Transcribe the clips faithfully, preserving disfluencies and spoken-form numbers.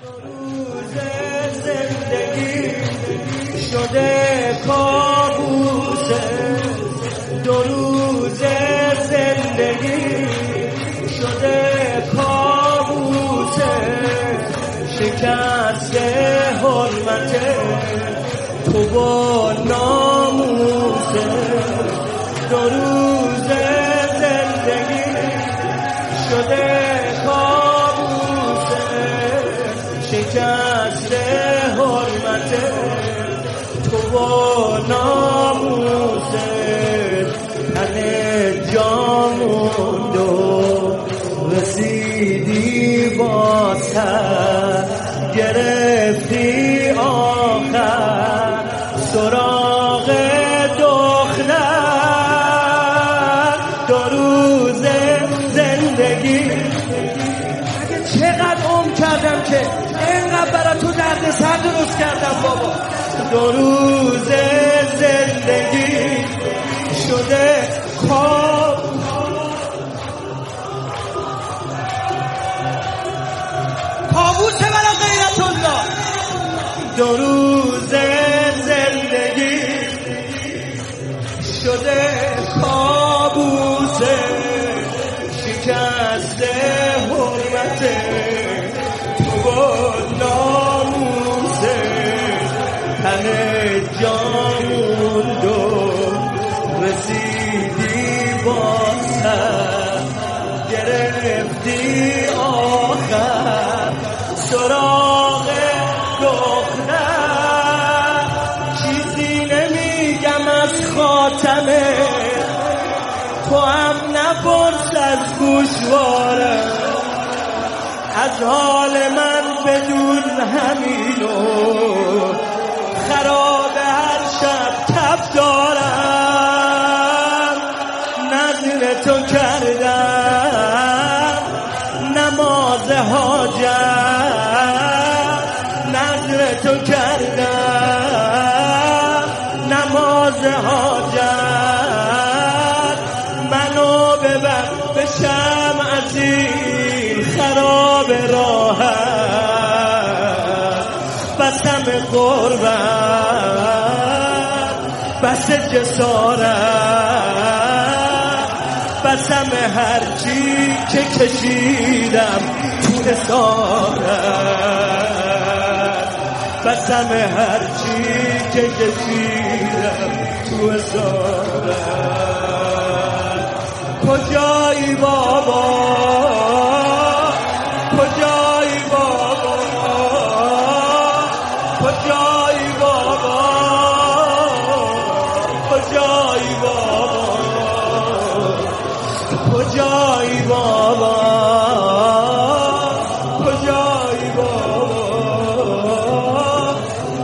روز زندگی شده کابوسه، دو روز زندگی شده کابوسه، شکست حرمت تو با ناموسه، دو روز زندگی شده کابوسه، شکست حرمت تو با ناموسه، تن جامون و رسیدی با سر، گرفتی آخر سراغ دختر، دو روز زندگی. اگه چقدر عمر کردم که اینقدر برای تو درد سر درست کردم بابا. دو روز زندگی شده خواب، کابوسه برای غیرت الله. دو روز زندگی شده کابوسه، شکست حرمت تو با ناموسه، تن جامون دو رسیدی با سر، گرفتی آخر سراغ دختر. چیزی نمیگم از خاتمه، تو هم نپرس از گوشواره، از حال من بدون همینو خراب هر شب تب دارم. نظر تو کردم نماز حاجت، نظر تو کردم نماز حاجت، منو ببر بشم از این خراب راحت، بسم قربت بس جسارت، بسم هرچی که کشیدم تو اسارت، بسم هرچی که کشیدم تو اسارت. کجایی بابا کجایی بابا کجایی بابا کجایی بابا کجایی بابا کجایی بابا.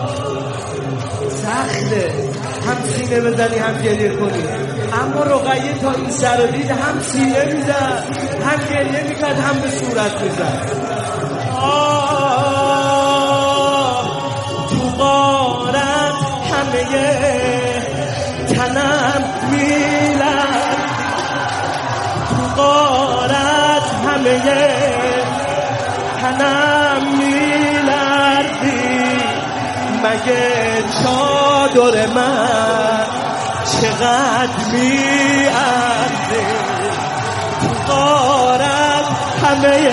سخته هم سینه بزنی هم گریه کنی، اما رقیه تا این سر و دید هم سینه میزد هم گریه میکرد هم به صورت میزد. تو غارت همه تنم میلرد، تو غارت همه تنم میلردی، مگه چادر من چقدر میارزه، تو غارت همه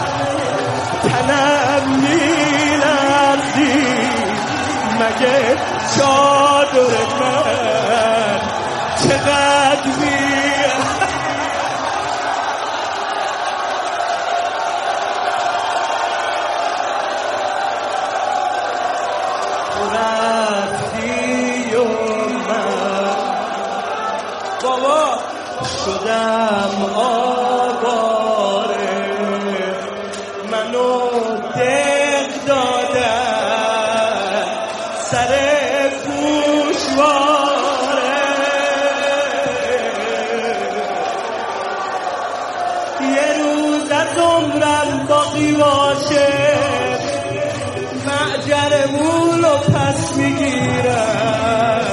تنم میلرزی، مگه چادر من چقدر میارزه. رفتی و من بابا شدم آواره، منو دق دادن سر گوشواره، یه روز از عمرم باقی باشه، معجرمون رو پس میگیرم،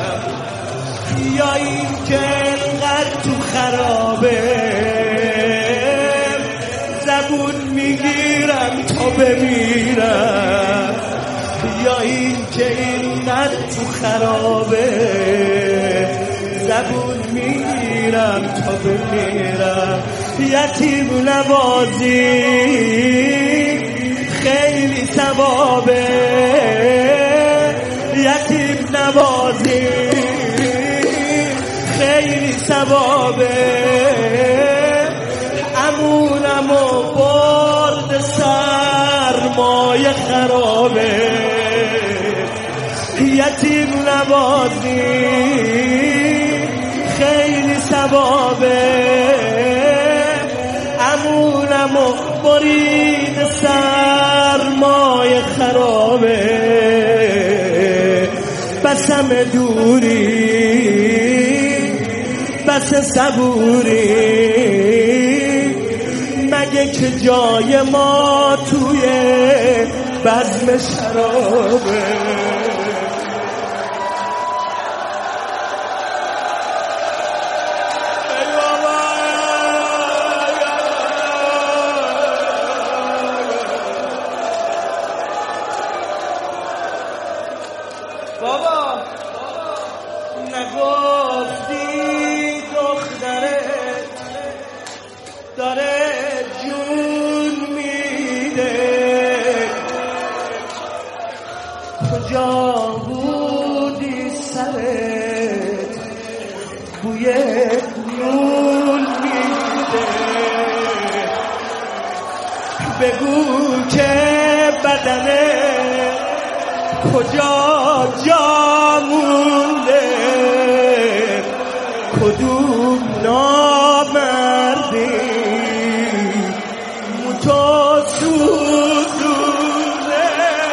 یا این که انقدر تو خرابه زبون میگیرم تا بمیرم. که اینقدر تو خرابه زبون میگیرم تا بمیرم یتیم نوازی خیلی ثوابه یتیم نوازی خیلی ثوابه امونمو برد سرمای خرابه یتیم نوازی خیلی ثوابه امونمو برید سرمای خرابه بسم دوری بس صبوری مگه که جای ما توی بزم شرابه بابا نگفتی دخترت داره جون میده کجا بودی سرت بوی نون میده بگو که بدنت کجا جا مونده کدوم نامردی موتو سوزونه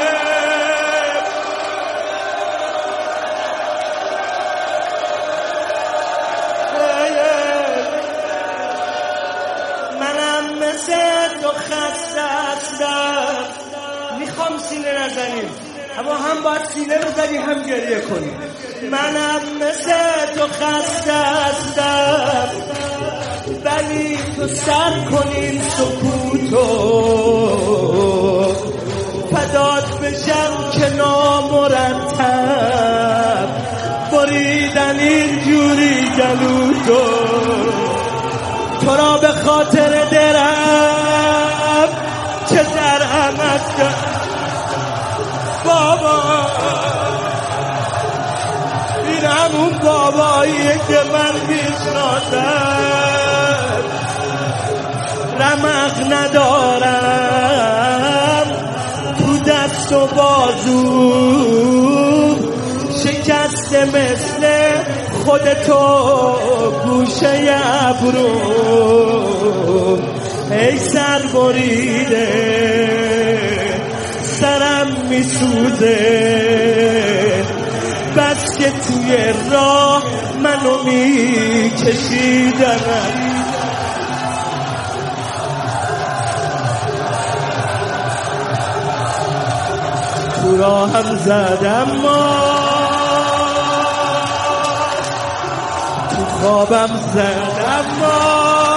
منم مثل تو خسته هستم میخوام سینه نزنیم اما هم باید سینه بزنی هم گریه کنی منم مثل تو خسته هستم ولی تو سر کنین سکوتو فدات بشم که نامرتب بریدن اینجوری گلوتو تو را به خاطر درم که درهمت کرد بابا این همون باباییه که من میشناسم رمق ندارم تو دست و بازو شکسته مثل خودتو گوشه ابرو ای سر بریده سرم میسوزه بس که توی راه منو میکشیدن تو راهم زدم ما تو خوابم زدم ما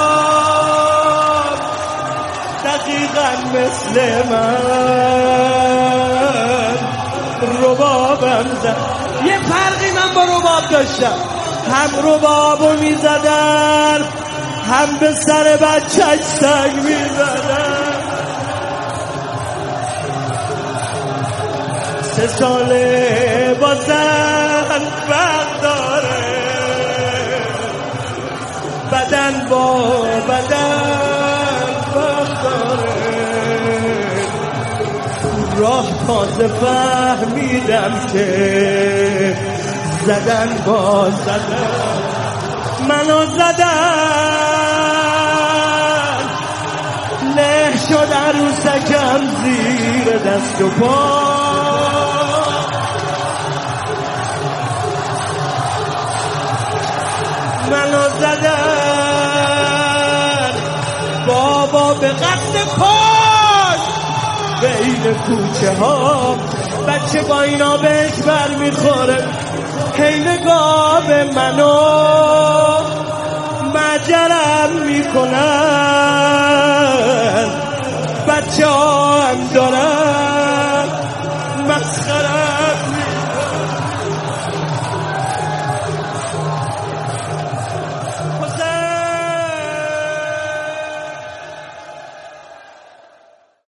دقیقا مثل من ربابم زد یه فرقی من با رباب داشتم هم ربابو میزدن هم به سر بچه‌ش سنگ میزدن سه ساله با زن برداره بدن با بدن برداره راه تازه فهمیدم که زدن با زدن منو زدن له شد عروسکم زیر دست و پا منو زدن بابا به قصد کش بین کوچه ها بچه با اینا بهش بر میخوره هی نگاه به منو مجرم میکنن بچه ها هم دارن مسخرم